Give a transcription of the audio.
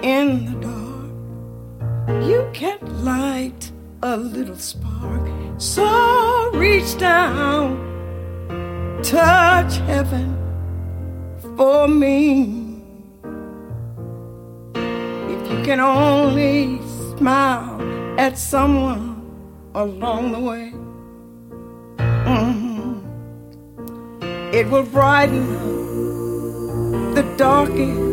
in the dark, you can light a little spark. So reach down, touch heaven for me. If you can only smile at someone along the way, it will brighten the darkest